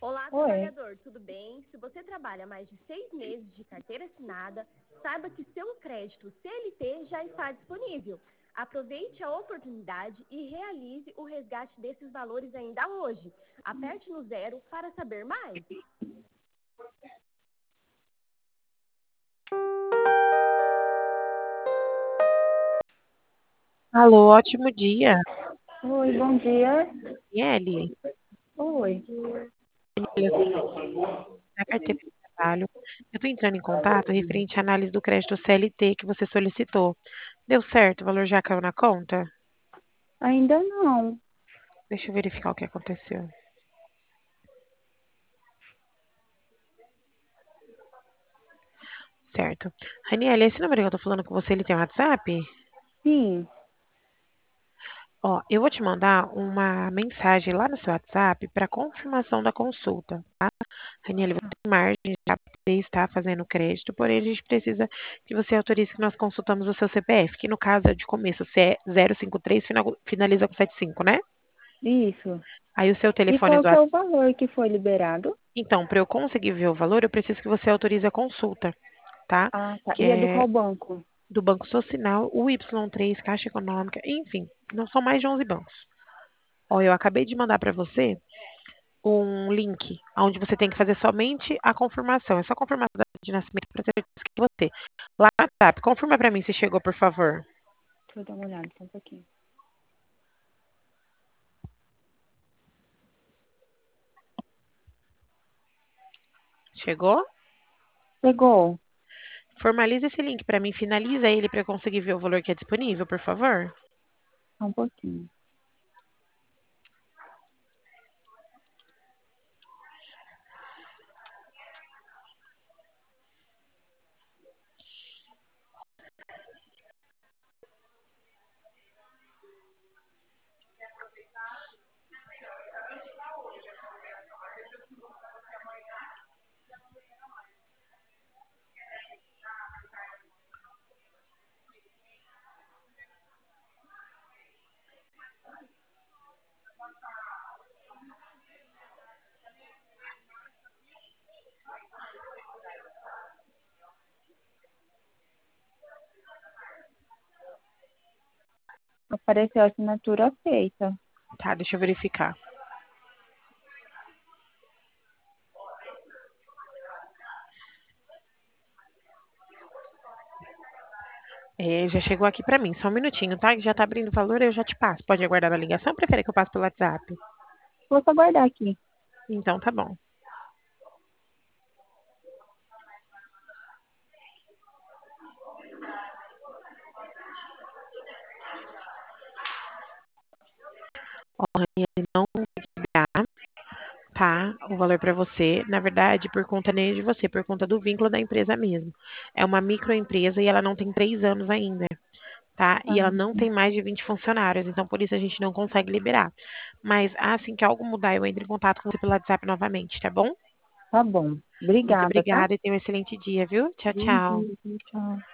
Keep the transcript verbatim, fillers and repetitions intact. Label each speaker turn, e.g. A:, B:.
A: Olá,
B: Oi.
A: trabalhador, tudo bem? Se você trabalha mais de seis meses de carteira assinada, saiba que seu crédito C L T já está disponível. Aproveite a oportunidade e realize o resgate desses valores ainda hoje. Aperte no zero para saber mais.
C: Alô, ótimo dia.
B: Oi, bom dia.
C: Daniele,
B: Oi.
C: Daniele, da carteira de trabalho. Eu estou entrando em contato referente à análise do crédito C L T que você solicitou. Deu certo? O valor já caiu na conta?
B: Ainda não.
C: Deixa eu verificar o que aconteceu. Certo. Daniele, esse número que eu estou falando com você, ele tem WhatsApp?
B: Sim.
C: Ó, eu vou te mandar uma mensagem lá no seu WhatsApp para confirmação da consulta, tá? Daniele, você tem margem já para poder estar fazendo crédito, porém a gente precisa que você autorize que nós consultamos o seu C P F, que no caso é de começo, se é zero cinco três, final- finaliza com setenta e cinco, né?
B: Isso.
C: Aí o seu
B: E
C: telefone
B: qual
C: do
B: que é o
C: WhatsApp.
B: valor que foi liberado?
C: Então, para eu conseguir ver o valor, eu preciso que você autorize a consulta, tá?
B: Ah, tá.
C: Que
B: E é do
C: é
B: qual banco?
C: do Banco Social, o Y três, Caixa Econômica, enfim, não são mais de onze bancos. Ó, eu acabei de mandar para você um link onde você tem que fazer somente a confirmação. É só confirmação da data de nascimento para ter certeza que é você. Lá no WhatsApp, confirma para mim se chegou, por favor.
B: Deixa eu dar uma olhada só um pouquinho.
C: Chegou?
B: Pegou.
C: Formaliza esse link para mim, finaliza ele para eu conseguir ver o valor que é disponível, por favor.
B: Só um pouquinho. Apareceu a assinatura feita.
C: Tá, deixa eu verificar. É, já chegou aqui para mim, só um minutinho, tá? Que já tá abrindo o valor, eu já te passo. Pode aguardar a ligação ou prefere que eu passe pelo WhatsApp?
B: Vou só guardar aqui.
C: Então tá bom. Ó, ele não vai liberar, tá? O valor para você, na verdade, por conta nem de você, por conta do vínculo da empresa mesmo. É uma microempresa e ela não tem três anos ainda, tá? E ela não
B: Ah,
C: tem mais de vinte funcionários, então por isso a gente não consegue liberar. Mas assim que algo mudar, eu entro em contato com você pelo WhatsApp novamente, tá bom?
B: tá bom.
C: Muito
B: Obrigada, tá?
C: obrigada e tenha um excelente dia, viu? Tchau,
B: Bom
C: tchau.
B: dia. Tchau.